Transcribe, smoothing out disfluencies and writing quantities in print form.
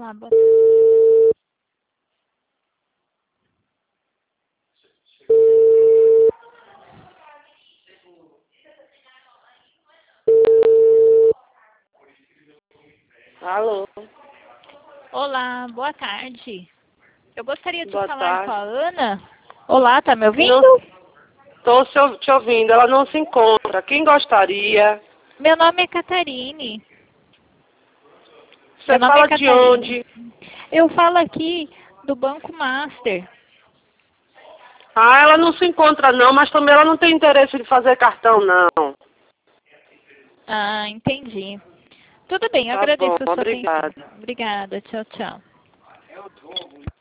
Olá, boa Alô? Olá, boa tarde. Eu gostaria de Boa falar com a tarde. Ana. Olá, tá me ouvindo? Estou te ouvindo, ela não se encontra. Quem gostaria? Meu nome é Catarine. Você fala de onde? Eu falo aqui do Banco Master. Ah, ela não se encontra não, mas também ela não tem interesse de fazer cartão não. Ah, entendi. Tudo bem, eu Tá bom, agradeço a sua atenção. obrigada. Obrigada, tchau, tchau.